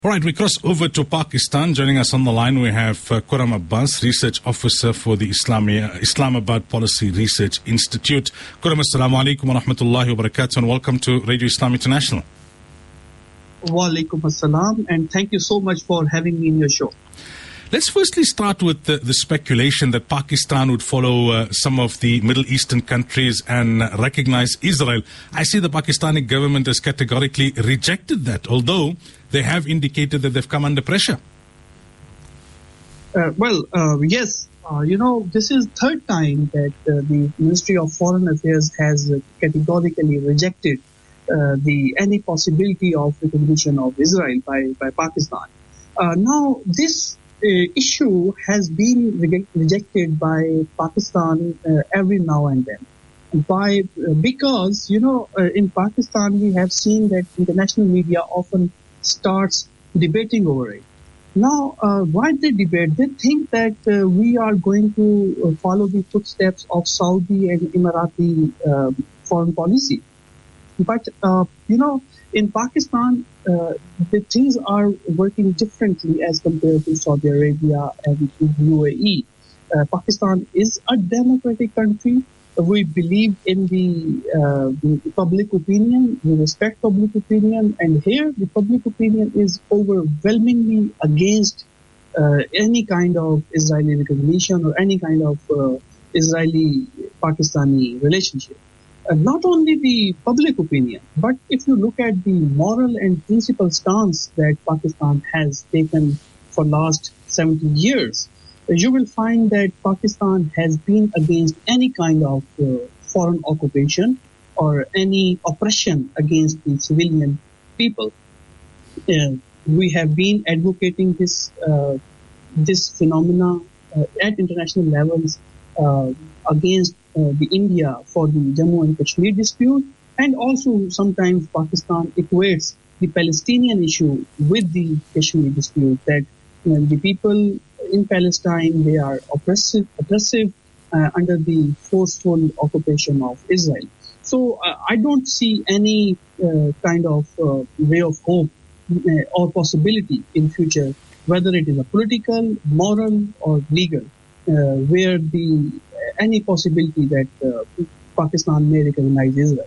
All right, we cross over to Pakistan. Joining us on the line, we have Khurram Abbas, Research Officer for the Islamabad Policy Research Institute. Khurram, assalamu alaikum wa rahmatullahi wa barakatuh, and welcome to Radio Islam International. Wa alaikum assalam, and thank you so much for having me in your show. Let's firstly start with the speculation that Pakistan would follow some of the Middle Eastern countries and recognize Israel. I see the Pakistani government has categorically rejected that, although they have indicated that they've come under pressure. Yes. This is third time that the Ministry of Foreign Affairs has categorically rejected any possibility of recognition of Israel by Pakistan. Now, this issue has been rejected by Pakistan every now and then. Because in Pakistan we have seen that international media often starts debating over it. Now, why they debate? They think that we are going to follow the footsteps of Saudi and Emirati foreign policy. But, in Pakistan, the things are working differently as compared to Saudi Arabia and UAE. Pakistan is a democratic country. We believe in the public opinion. We respect public opinion. And here, the public opinion is overwhelmingly against any kind of Israeli recognition or any kind of Israeli-Pakistani relationship. Not only the public opinion, but if you look at the moral and principle stance that Pakistan has taken for last 70 years, you will find that Pakistan has been against any kind of foreign occupation or any oppression against the civilian people. We have been advocating this phenomena at international levels against the India for the Jammu and Kashmir dispute, and also sometimes Pakistan equates the Palestinian issue with the Kashmir dispute, that the people in Palestine, they are oppressive under the forceful occupation of Israel. So I don't see any kind of way of hope or possibility in future, whether it is a political, moral or legal, where any possibility that Pakistan may recognize Israel.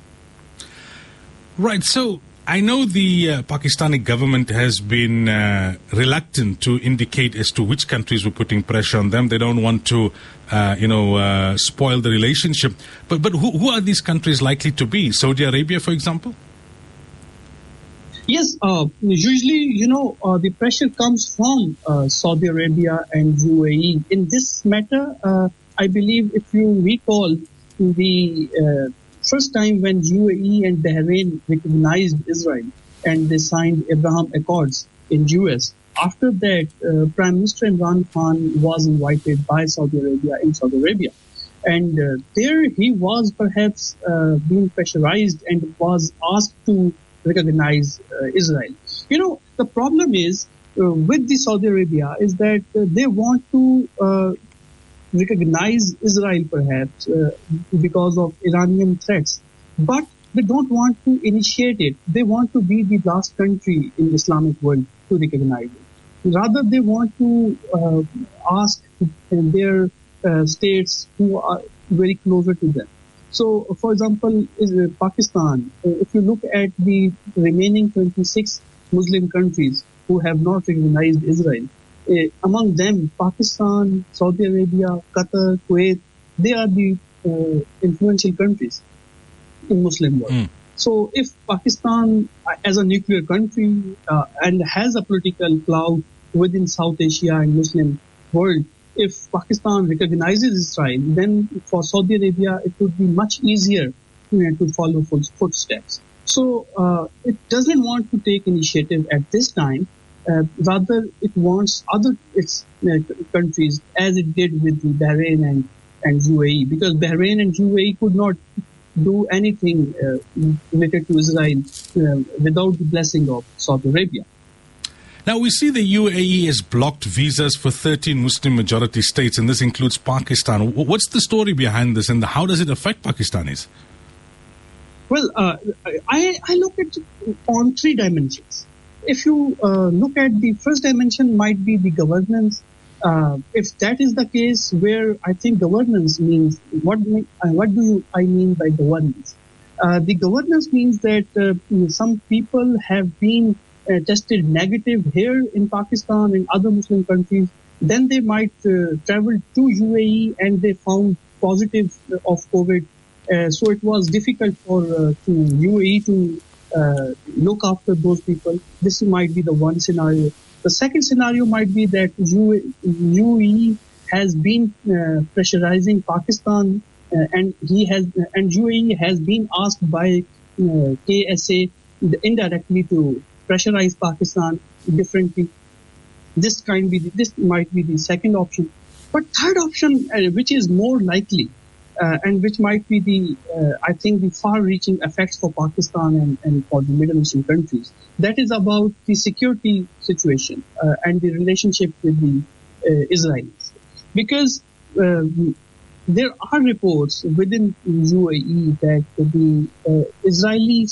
Right. So I know the Pakistani government has been reluctant to indicate as to which countries were putting pressure on them. They don't want to, spoil the relationship. But who are these countries likely to be? Saudi Arabia, for example? Yes. Usually, the pressure comes from Saudi Arabia and UAE. In this matter, I believe if you recall the first time when UAE and Bahrain recognized Israel and they signed Abraham Accords in US. After that, Prime Minister Imran Khan was invited by Saudi Arabia in Saudi Arabia. And there he was perhaps being pressurized and was asked to recognize Israel. The problem is with the Saudi Arabia is that they want to recognize Israel perhaps because of Iranian threats, but they don't want to initiate it. They want to be the last country in the Islamic world to recognize it. Rather, they want to ask their states who are very closer to them. So, for example, Pakistan, if you look at the remaining 26 Muslim countries who have not recognized Israel, among them, Pakistan, Saudi Arabia, Qatar, Kuwait, they are the influential countries in Muslim world. So if Pakistan, as a nuclear country and has a political clout within South Asia and Muslim world, if Pakistan recognizes Israel, then for Saudi Arabia, it would be much easier to follow footsteps. So it doesn't want to take initiative at this time. Rather, it wants its countries, as it did with the Bahrain and UAE, because Bahrain and UAE could not do anything related to Israel without the blessing of Saudi Arabia. Now, we see the UAE has blocked visas for 13 Muslim majority states, and this includes Pakistan. What's the story behind this, and how does it affect Pakistanis? Well, I look at it on three dimensions. if you look at the first dimension, might be the governance. If that is the case, where I think governance means, what do I mean by governance? The governance means that some people have been tested negative here in Pakistan and other Muslim countries. Then they might travel to UAE and they found positive of COVID. So it was difficult for to UAE to look after those people. This might be the one scenario. The second scenario might be that UAE has been pressurizing Pakistan, and UAE has been asked by KSA indirectly to pressurize Pakistan differently. This might be the second option. But third option, which is more likely, and which might be I think the far-reaching effects for Pakistan and for the Middle Eastern countries. That is about the security situation and the relationship with the Israelis. Because there are reports within UAE that the Israeli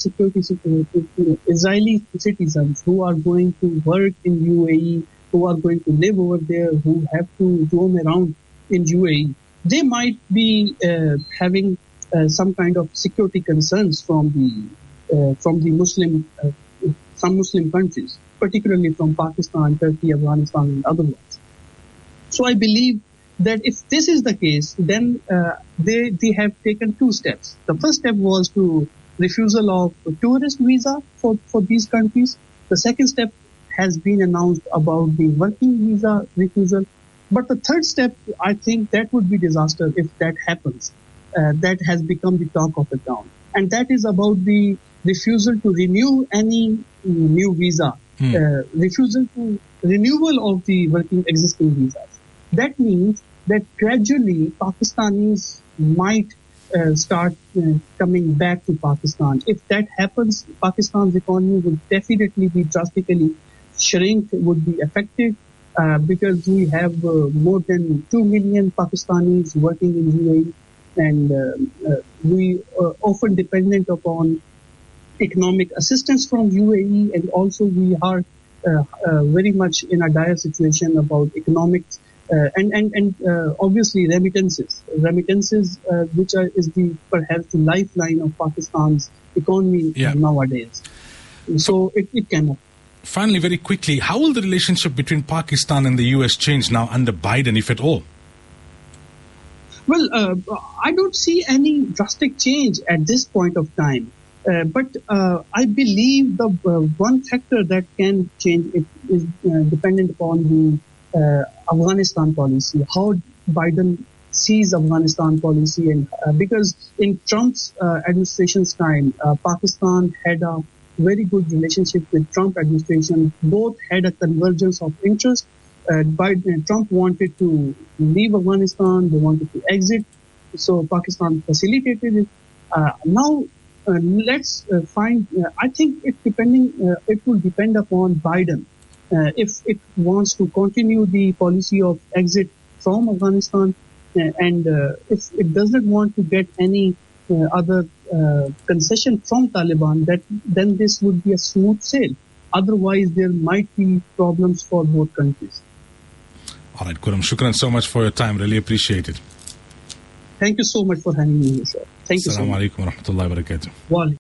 Israeli citizens who are going to work in UAE, who are going to live over there, who have to roam around in UAE, they might be having some kind of security concerns from the Muslim some Muslim countries, particularly from Pakistan, Turkey, Afghanistan, and other ones. So I believe that if this is the case, then they have taken two steps. The first step was to refusal of tourist visa for these countries. The second step has been announced about the working visa refusal. But the third step, I think that would be disaster if that happens. That has become the talk of the town. And that is about the refusal to renew any new visa, refusal to renewal of the working existing visas. That means that gradually Pakistanis might start coming back to Pakistan. If that happens, Pakistan's economy would definitely be drastically shrink, would be affected. Because we have more than 2 million Pakistanis working in UAE, and we are often dependent upon economic assistance from UAE, and also we are very much in a dire situation about economics and obviously remittances, which is perhaps the lifeline of Pakistan's economy nowadays. So it cannot. Finally, very quickly, how will the relationship between Pakistan and the US change now under Biden, if at all? Well, I don't see any drastic change at this point of time. But I believe the one factor that can change it is dependent upon the Afghanistan policy, how Biden sees Afghanistan policy. And because in Trump's administration's time, Pakistan had a very good relationship with Trump administration. Both had a convergence of interest. Trump wanted to leave Afghanistan. They wanted to exit. So Pakistan facilitated it. Now, let's find, I think it will depend upon Biden. If it wants to continue the policy of exit from Afghanistan, and if it does not want to get any other concession from Taliban, then this would be a smooth sail. Otherwise, there might be problems for both countries. All right, Khurram, shukran so much for your time. Really appreciate it. Thank you so much for having me here, sir. Thank you so much. Assalamu alaikum wa rahmatullahi wa barakatuh.